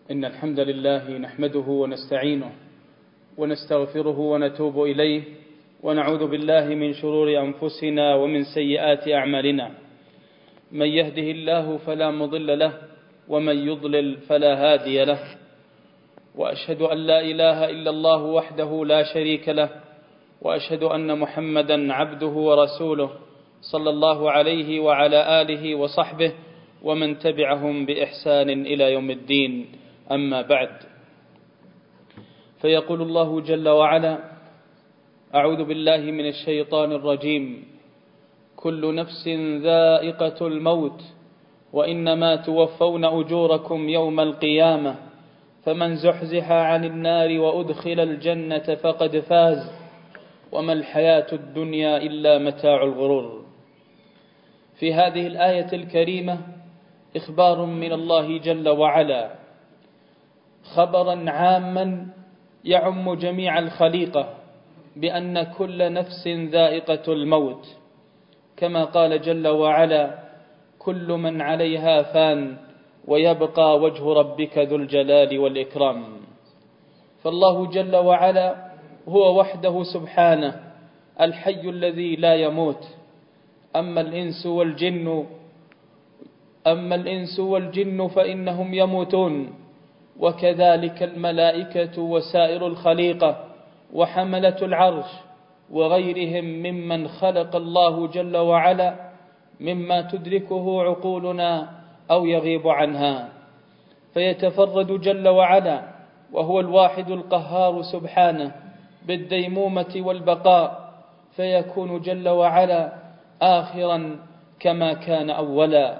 إن الحمد لله نحمده ونستعينه ونستغفره ونتوب إليه ونعوذ بالله من شرور أنفسنا ومن سيئات أعمالنا. من يهده الله فلا مضل له ومن يضلل فلا هادي له، وأشهد أن لا إله إلا الله وحده لا شريك له، وأشهد أن محمدا عبده ورسوله صلى الله عليه وعلى آله وصحبه ومن تبعهم بإحسان إلى يوم الدين. أما بعد، فيقول الله جل وعلا: أعوذ بالله من الشيطان الرجيم: كل نفس ذائقة الموت وإنما توفون أجوركم يوم القيامة فمن زحزح عن النار وأدخل الجنة فقد فاز وما الحياة الدنيا إلا متاع الغرور. في هذه الآية الكريمة إخبار من الله جل وعلا، خبرا عاما يعم جميع الخليقة بأن كل نفس ذائقة الموت، كما قال جل وعلا: كل من عليها فان ويبقى وجه ربك ذو الجلال والإكرام. فالله جل وعلا هو وحده سبحانه الحي الذي لا يموت. أما الإنس والجن فإنهم يموتون، وكذلك الملائكة وسائر الخليقة وحملة العرش وغيرهم ممن خلق الله جل وعلا، مما تدركه عقولنا أو يغيب عنها. فيتفرد جل وعلا وهو الواحد القهار سبحانه بالديمومة والبقاء، فيكون جل وعلا آخرا كما كان أولا.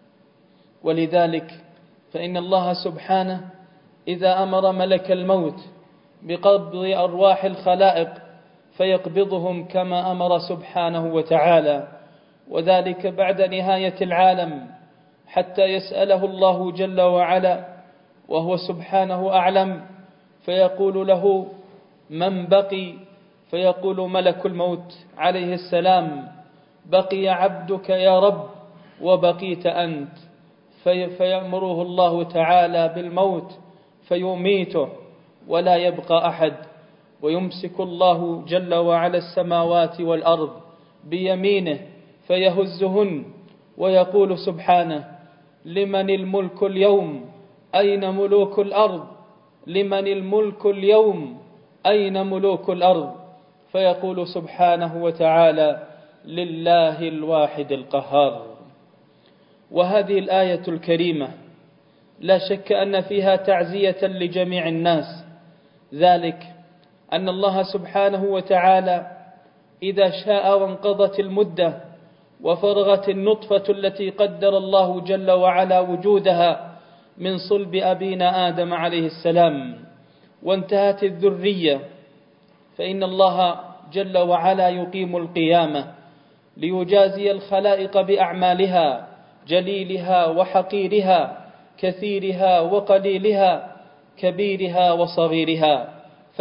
ولذلك فإن الله سبحانه إذا أمر ملك الموت بقبض أرواح الخلائق فيقبضهم كما أمر سبحانه وتعالى، وذلك بعد نهاية العالم، حتى يسأله الله جل وعلا وهو سبحانه أعلم، فيقول له: من بقي؟ فيقول ملك الموت عليه السلام: بقي عبدك يا رب وبقيت أنت. فيأمره الله تعالى بالموت فيميته ولا يبقى أحد، ويمسك الله جل وعلا السماوات والأرض بيمينه فيهزهن، ويقول سبحانه: لمن الملك اليوم؟ أين ملوك الأرض؟ لمن الملك اليوم؟ أين ملوك الأرض؟ فيقول سبحانه وتعالى: لله الواحد القهار. وهذه الآية الكريمة لا شك أن فيها تعزية لجميع الناس، ذلك أن الله سبحانه وتعالى إذا شاء وانقضت المدة وفرغت النطفة التي قدر الله جل وعلا وجودها من صلب أبينا آدم عليه السلام وانتهت الذرية، فإن الله جل وعلا يقيم القيامة ليجازي الخلائق بأعمالها، جليلها وحقيرها، كثيرها وقليلها، كبيرها وصغيرها،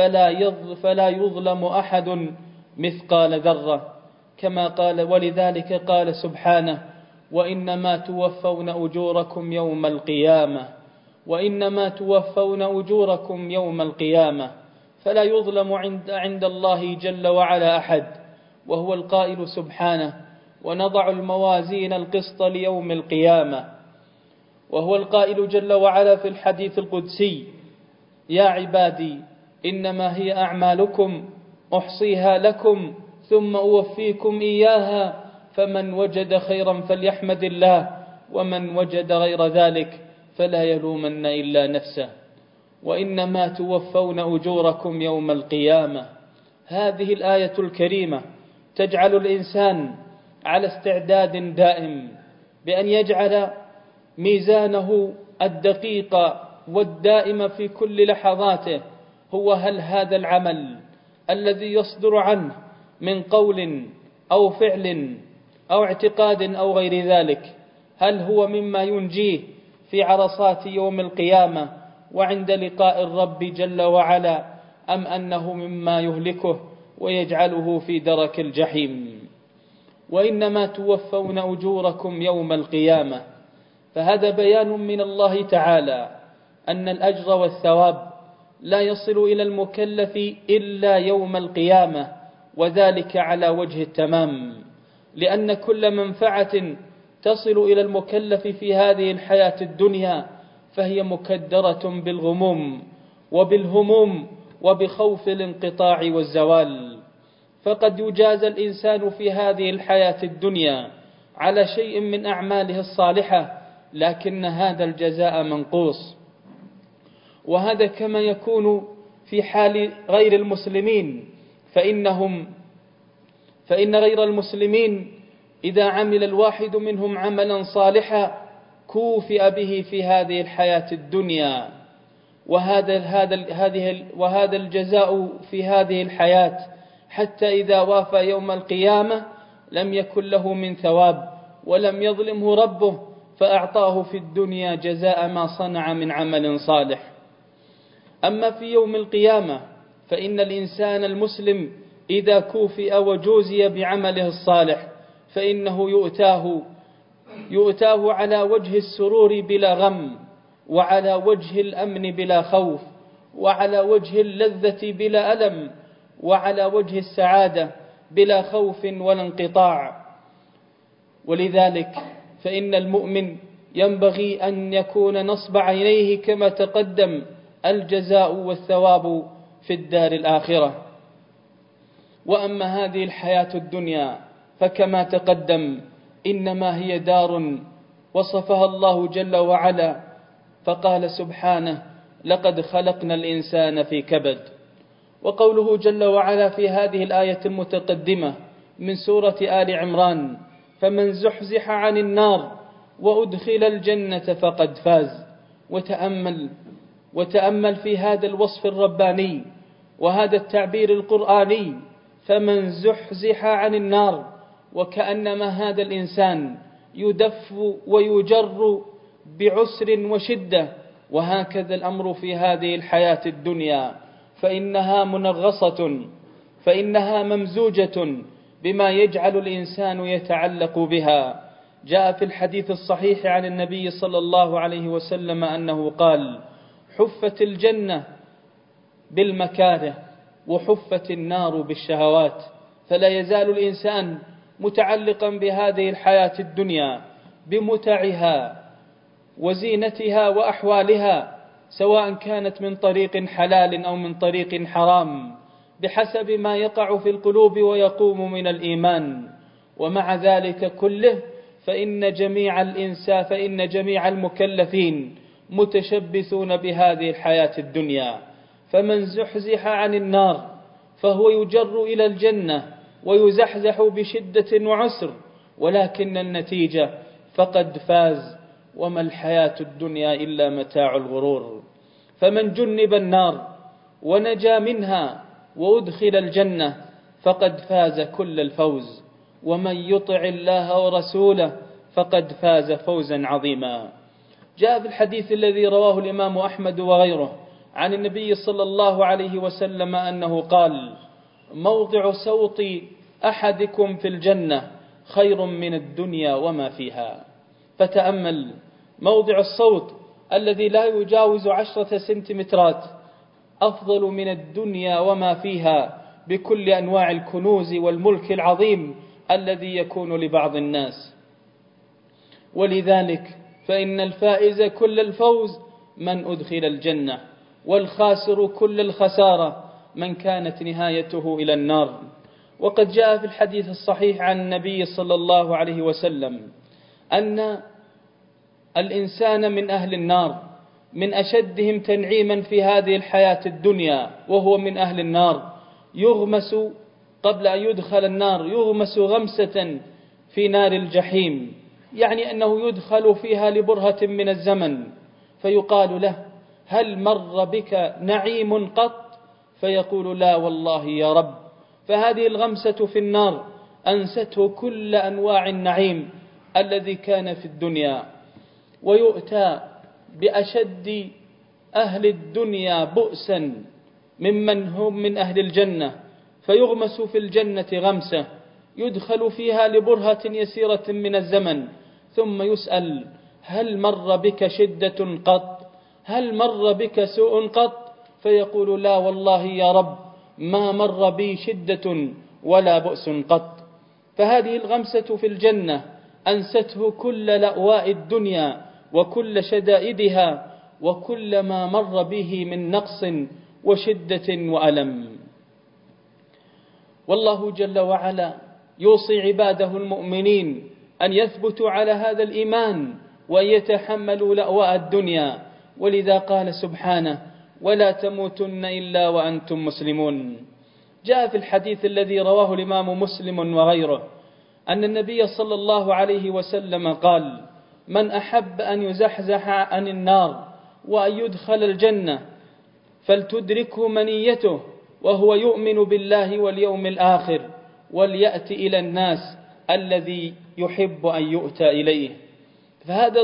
فلا يظلم أحد مثقال ذرة، كما قال. ولذلك قال سبحانه: وإنما توفون أجوركم يوم القيامة، وإنما توفون أجوركم يوم القيامة، فلا يظلم عند الله جل وعلا أحد. وهو القائل سبحانه: ونضع الموازين القسط ليوم القيامة. وهو القائل جل وعلا في الحديث القدسي: يا عبادي إنما هي أعمالكم أحصيها لكم ثم أوفيكم إياها، فمن وجد خيرا فليحمد الله، ومن وجد غير ذلك فلا يلومن إلا نفسه. وإنما توفون أجوركم يوم القيامة. هذه الآية الكريمة تجعل الإنسان على استعداد دائم بأن يجعل ميزانه الدقيق والدائم في كل لحظاته هو: هل هذا العمل الذي يصدر عنه من قول أو فعل أو اعتقاد أو غير ذلك، هل هو مما ينجيه في عرصات يوم القيامة وعند لقاء الرب جل وعلا، أم أنه مما يهلكه ويجعله في درك الجحيم؟ وإنما توفون أجوركم يوم القيامة، فهذا بيان من الله تعالى أن الأجر والثواب لا يصل إلى المكلف إلا يوم القيامة، وذلك على وجه التمام، لأن كل منفعة تصل إلى المكلف في هذه الحياة الدنيا فهي مكدرة بالغموم وبالهموم وبخوف الانقطاع والزوال. فقد يجازى الإنسان في هذه الحياة الدنيا على شيء من أعماله الصالحة، لكن هذا الجزاء منقوص. وهذا كما يكون في حال غير المسلمين، فإن غير المسلمين إذا عمل الواحد منهم عملا صالحا كوفئ به في هذه الحياة الدنيا، وهذا الجزاء في هذه الحياة، حتى إذا وافى يوم القيامة لم يكن له من ثواب ولم يظلمه ربه فأعطاه في الدنيا جزاء ما صنع من عمل صالح. أما في يوم القيامة فإن الإنسان المسلم إذا كوفئ وجوزي بعمله الصالح فإنه يؤتاه على وجه السرور بلا غم، وعلى وجه الأمن بلا خوف، وعلى وجه اللذة بلا ألم، وعلى وجه السعادة بلا خوف ولا انقطاع. ولذلك فإن المؤمن ينبغي أن يكون نصب عينيه كما تقدم الجزاء والثواب في الدار الآخرة. وأما هذه الحياة الدنيا فكما تقدم إنما هي دار وصفها الله جل وعلا فقال سبحانه: لقد خلقنا الإنسان في كبد. وقوله جل وعلا في هذه الآية المتقدمة من سورة آل عمران: فمن زحزح عن النار وأدخل الجنة فقد فاز. وتأمل في هذا الوصف الرباني وهذا التعبير القرآني: فمن زحزح عن النار، وكأنما هذا الإنسان يدف ويجر بعسر وشدة. وهكذا الأمر في هذه الحياة الدنيا، فإنها منغصة، فإنها ممزوجة بما يجعل الإنسان يتعلق بها. جاء في الحديث الصحيح عن النبي صلى الله عليه وسلم أنه قال: حفت الجنة بالمكاره وحفت النار بالشهوات. فلا يزال الإنسان متعلقا بهذه الحياة الدنيا بمتعها وزينتها وأحوالها، سواء كانت من طريق حلال أو من طريق حرام، بحسب ما يقع في القلوب ويقوم من الإيمان. ومع ذلك كله فإن جميع المكلفين متشبثون بهذه الحياة الدنيا. فمن زحزح عن النار فهو يجر إلى الجنة ويزحزح بشدة وعسر، ولكن النتيجة فقد فاز. وما الحياة الدنيا إلا متاع الغرور. فمن جنب النار ونجا منها وأدخل الجنة فقد فاز كل الفوز. ومن يطع الله ورسوله فقد فاز فوزا عظيما. جاء في الحديث الذي رواه الإمام أحمد وغيره عن النبي صلى الله عليه وسلم أنه قال: موضع سوط أحدكم في الجنة خير من الدنيا وما فيها. فتأمل موضع الصوت الذي لا يجاوز 10 سنتيمترات أفضل من الدنيا وما فيها بكل أنواع الكنوز والملك العظيم الذي يكون لبعض الناس. ولذلك فإن الفائز كل الفوز من أدخل الجنة، والخاسر كل الخسارة من كانت نهايته إلى النار. وقد جاء في الحديث الصحيح عن النبي صلى الله عليه وسلم أن الإنسان من أهل النار من أشدهم تنعيما في هذه الحياة الدنيا، وهو من أهل النار يغمس قبل أن يدخل النار يغمس غمسة في نار الجحيم، يعني أنه يدخل فيها لبرهة من الزمن، فيقال له: هل مر بك نعيم قط؟ فيقول: لا والله يا رب. فهذه الغمسة في النار أنسته كل أنواع النعيم الذي كان في الدنيا. ويؤتى بأشد أهل الدنيا بؤسا ممن هم من أهل الجنة، فيغمس في الجنة غمسة يدخل فيها لبرهة يسيرة من الزمن، ثم يسأل: هل مر بك شدة قط؟ هل مر بك سوء قط؟ فيقول لا والله يا رب ما مر بي شدة ولا بؤس قط. فهذه الغمسة في الجنة أنسته كل لأواء الدنيا وكل شدائدها وكل ما مر به من نقص وشدة وألم. والله جل وعلا يوصي عباده المؤمنين أن يثبتوا على هذا الإيمان وأن يتحملوا لأواء الدنيا، ولذا قال سبحانه: ولا تموتن إلا وأنتم مسلمون. جاء في الحديث الذي رواه الإمام مسلم وغيره أن النبي صلى الله عليه وسلم قال: من أحب أن يزحزح عن النار وأن يدخل الجنة فلتدركه منيته وهو يؤمن بالله واليوم الآخر وليأتي إلى الناس الذي يحب أن يؤتى إليه. فهذا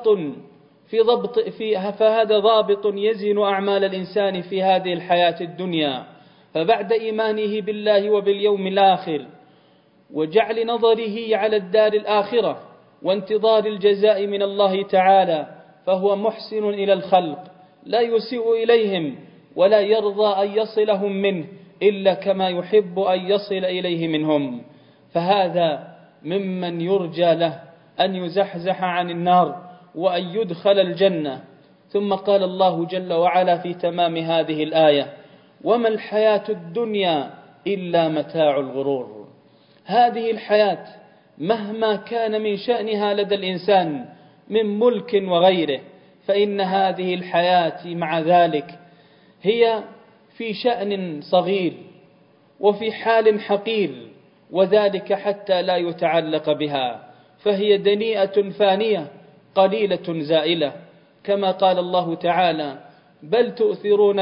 ضابط يزن أعمال الإنسان في هذه الحياة الدنيا. فبعد إيمانه بالله وباليوم الآخر وجعل نظره على الدار الآخرة وانتظار الجزاء من الله تعالى، فهو محسن إلى الخلق لا يسيء إليهم ولا يرضى أن يصلهم منه إلا كما يحب أن يصل إليه منهم. فهذا ممن يرجى له أن يزحزح عن النار وأن يدخل الجنة. ثم قال الله جل وعلا في تمام هذه الآية: وما الحياة الدنيا إلا متاع الغرور. هذه الحياة مهما كان من شأنها لدى الإنسان من ملك وغيره، فإن هذه الحياة مع ذلك هي في شأن صغير وفي حال حقير، وذلك حتى لا يتعلق بها، فهي دنيئة فانية قليلة زائلة، كما قال الله تعالى: بل تؤثرون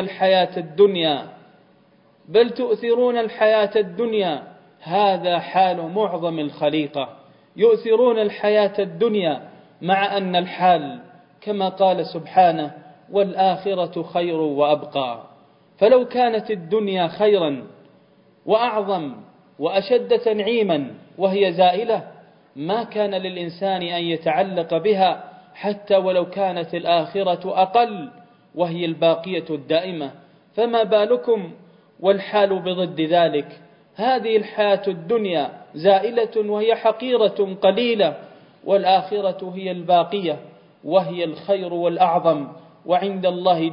الحياة الدنيا. هذا حال معظم الخليقة، يؤثرون الحياة الدنيا، مع أن الحال كما قال سبحانه: والآخرة خير وأبقى. فلو كانت الدنيا خيرا وأعظم وأشد تنعيما وهي زائلة ما كان للإنسان أن يتعلق بها، حتى ولو كانت الآخرة أقل وهي الباقية الدائمة. فما بالكم والحال بضد ذلك؟ هذه الحياة الدنيا زائلة وهي حقيرة قليلة، والآخرة هي الباقية وهي الخير والأعظم، وعند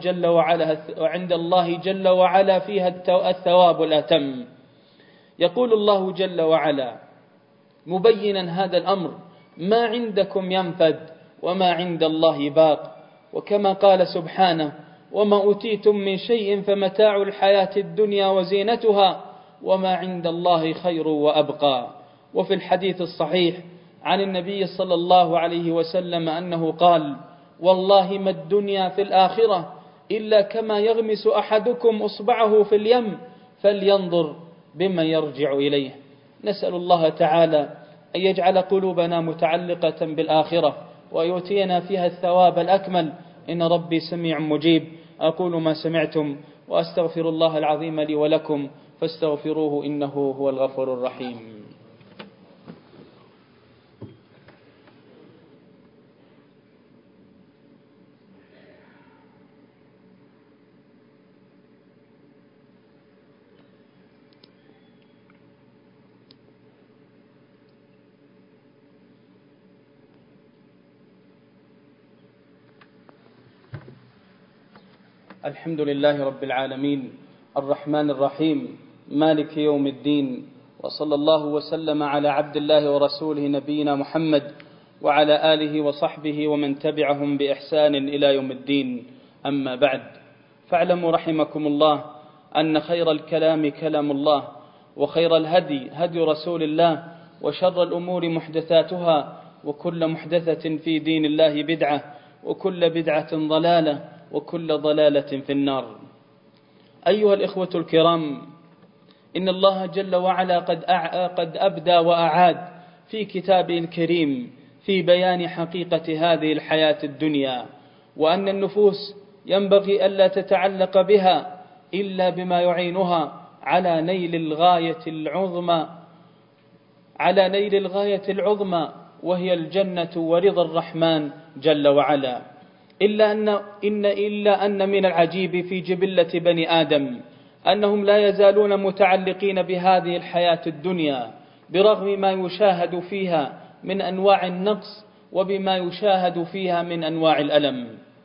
الله جل وعلا فيها الثواب الأتم. يقول الله جل وعلا مبينا هذا الأمر: ما عندكم ينفد وما عند الله باق. وكما قال سبحانه: وما أوتيتم من شيء فمتاع الحياة الدنيا وزينتها وما عند الله خير وأبقى. وفي الحديث الصحيح عن النبي صلى الله عليه وسلم أنه قال: والله ما الدنيا في الآخرة إلا كما يغمس أحدكم أصبعه في اليم فلينظر بما يرجع إليه. نسأل الله تعالى أن يجعل قلوبنا متعلقة بالآخرة ويؤتينا فيها الثواب الأكمل، إن ربي سميع مجيب. أقول ما سمعتم وأستغفر الله العظيم لي ولكم فاستغفروه إنه هو الغفور الرحيم. الحمد لله رب العالمين الرحمن الرحيم مالك يوم الدين، وصلى الله وسلم على عبد الله ورسوله نبينا محمد وعلى آله وصحبه ومن تبعهم بإحسان إلى يوم الدين. أما بعد، فاعلموا رحمكم الله أن خير الكلام كلام الله، وخير الهدي هدي رسول الله، وشر الأمور محدثاتها، وكل محدثة في دين الله بدعة، وكل بدعة ضلالة، وكل ضلالة في النار. أيها الإخوة الكرام، إن الله جل وعلا قد أبدى وأعاد في كتابه الكريم في بيان حقيقة هذه الحياة الدنيا، وأن النفوس ينبغي ألا تتعلق بها إلا بما يعينها على نيل الغاية العظمى وهي الجنة ورضا الرحمن جل وعلا. إلا أن من العجيب في جبلة بني آدم أنهم لا يزالون متعلقين بهذه الحياة الدنيا برغم ما يشاهد فيها من أنواع النقص وبما يشاهد فيها من أنواع الألم.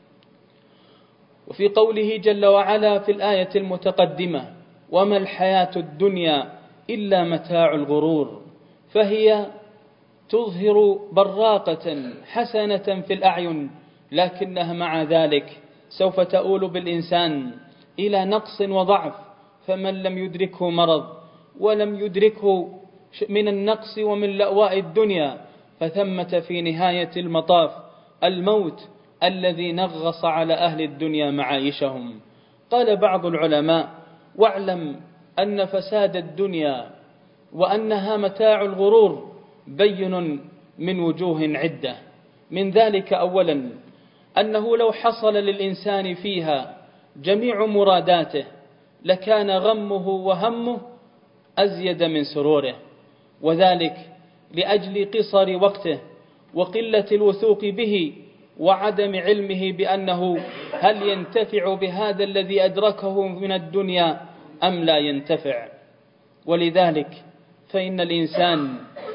وفي قوله جل وعلا في الآية المتقدمة: وما الحياة الدنيا إلا متاع الغرور، فهي تظهر براقة حسنة في الأعين، لكنها مع ذلك سوف تؤول بالإنسان إلى نقص وضعف. فمن لم يدركه مرض ولم يدركه من النقص ومن لأواء الدنيا فثمة في نهاية المطاف الموت الذي نغص على أهل الدنيا معايشهم. قال بعض العلماء: واعلم أن فساد الدنيا وأنها متاع الغرور بين من وجوه عدة. من ذلك أولا أنه لو حصل للإنسان فيها جميع مراداته لكان غمه وهمه أزيد من سروره، وذلك لأجل قصر وقته وقلة الوثوق به وعدم علمه بأنه هل ينتفع بهذا الذي أدركه من الدنيا أم لا ينتفع. ولذلك فإن الإنسان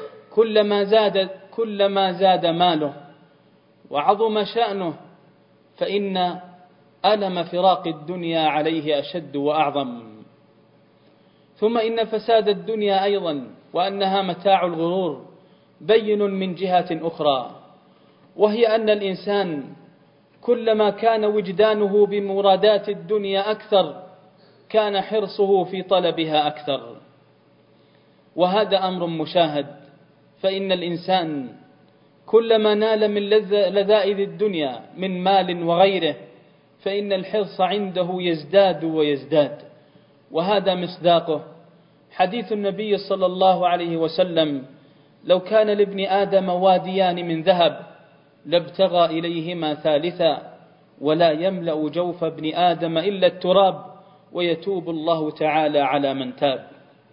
كلما زاد ماله وعظم شأنه فإن ألم فراق الدنيا عليه أشد وأعظم. ثم إن فساد الدنيا أيضا وأنها متاع الغرور بين من جهة أخرى، وهي أن الإنسان كلما كان وجدانه بمرادات الدنيا أكثر كان حرصه في طلبها أكثر، وهذا أمر مشاهد. فإن الإنسان كلما نال من لذائذ الدنيا من مال وغيره فإن الحرص عنده يزداد ويزداد، وهذا مصداقه حديث النبي صلى الله عليه وسلم: لو كان لابن آدم واديان من ذهب لابتغى إليهما ثالثا ولا يملأ جوف ابن آدم إلا التراب ويتوب الله تعالى على من تاب.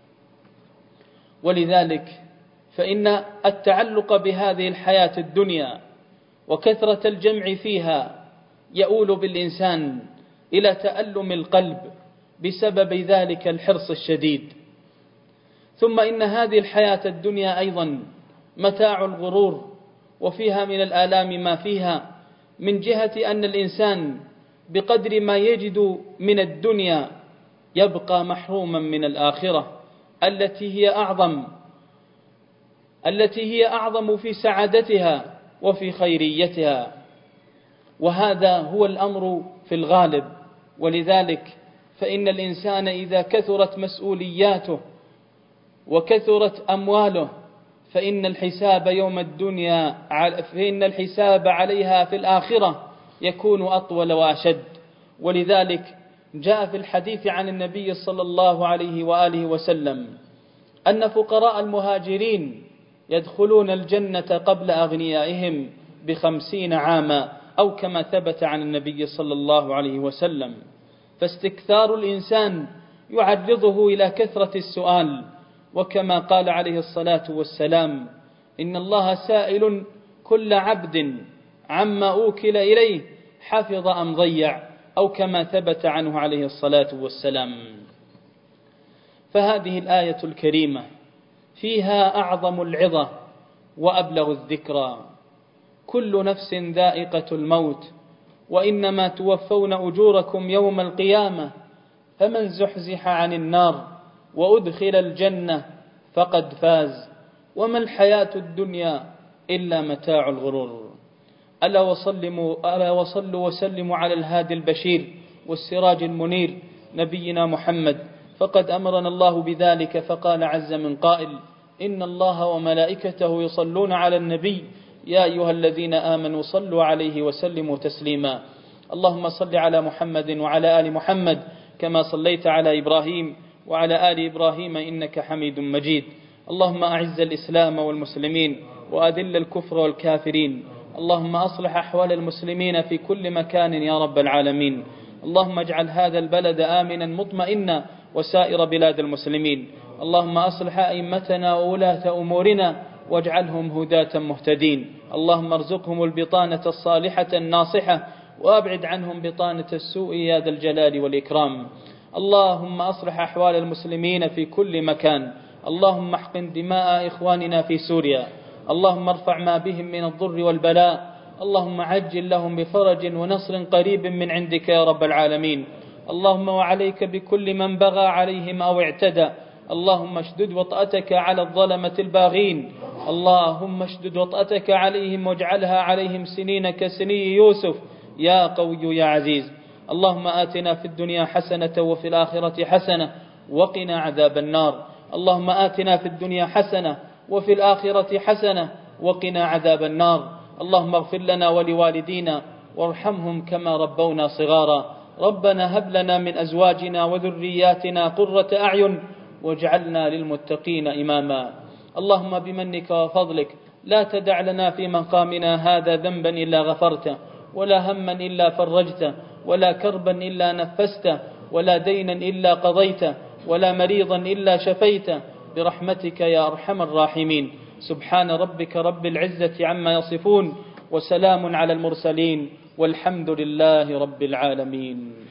ولذلك فإن التعلق بهذه الحياة الدنيا وكثرة الجمع فيها يؤول بالإنسان إلى تألم القلب بسبب ذلك الحرص الشديد. ثم إن هذه الحياة الدنيا أيضا متاع الغرور، وفيها من الآلام ما فيها، من جهة أن الإنسان بقدر ما يجد من الدنيا يبقى محروما من الآخرة التي هي أعظم في سعادتها وفي خيريتها، وهذا هو الأمر في الغالب. ولذلك فإن الإنسان إذا كثرت مسؤولياته وكثرت أمواله فإن الحساب عليها في الآخرة يكون أطول وأشد. ولذلك جاء في الحديث عن النبي صلى الله عليه وآله وسلم أن فقراء المهاجرين يدخلون الجنة قبل أغنيائهم ب50 عاما، أو كما ثبت عن النبي صلى الله عليه وسلم. فاستكثار الإنسان يعرضه إلى كثرة السؤال، وكما قال عليه الصلاة والسلام: إن الله سائل كل عبد عما أوكل إليه حفظ أم ضيع، أو كما ثبت عنه عليه الصلاة والسلام. فهذه الآية الكريمة فيها أعظم العظة وأبلغ الذكرى: كل نفس ذائقة الموت وإنما توفون أجوركم يوم القيامة، فمن زحزح عن النار وأدخل الجنة فقد فاز، وما الحياة الدنيا إلا متاع الغرور. ألا وصلوا وسلموا على الهادي البشير والسراج المنير نبينا محمد، فقد أمرنا الله بذلك، فقال عز من قائل: إن الله وملائكته يصلون على النبي يا أيها الذين آمنوا صلوا عليه وسلموا تسليما. اللهم صل على محمد وعلى آل محمد كما صليت على إبراهيم وعلى آل إبراهيم إنك حميد مجيد. اللهم أعز الإسلام والمسلمين وأذل الكفر والكافرين. اللهم أصلح أحوال المسلمين في كل مكان يا رب العالمين. اللهم اجعل هذا البلد آمنا مطمئنا وسائر بلاد المسلمين. اللهم أصلح أئمتنا وولاة أمورنا واجعلهم هداة مهتدين. اللهم ارزقهم البطانة الصالحة الناصحة وأبعد عنهم بطانة السوء يا ذا الجلال والإكرام. اللهم أصلح أحوال المسلمين في كل مكان. اللهم احقن دماء إخواننا في سوريا. اللهم ارفع ما بهم من الضر والبلاء. اللهم عجل لهم بفرج ونصر قريب من عندك يا رب العالمين. اللهم وعليك بكل من بغى عليهم أو اعتدى. اللهم اشدد وطأتك على الظلمة الباغين. اللهم اشدد وطأتك عليهم واجعلها عليهم سنين كسني يوسف يا قوي يا عزيز. اللهم آتنا في الدنيا حسنة وفي الآخرة حسنة وقنا عذاب النار. اللهم آتنا في الدنيا حسنة وفي الآخرة حسنة وقنا عذاب النار. اللهم اغفر لنا ولوالدينا وارحمهم كما ربونا صغارا. ربنا هب لنا من أزواجنا وذرياتنا قرة أعين واجعلنا للمتقين إماما. اللهم بمنك وفضلك لا تدع لنا في مقامنا هذا ذنبا إلا غفرته، ولا هما إلا فرجته، ولا كربا إلا نفسته، ولا دينا إلا قضيته، ولا مريضا إلا شفيته، برحمتك يا أرحم الراحمين. سبحان ربك رب العزة عما يصفون، وسلام على المرسلين، والحمد لله رب العالمين.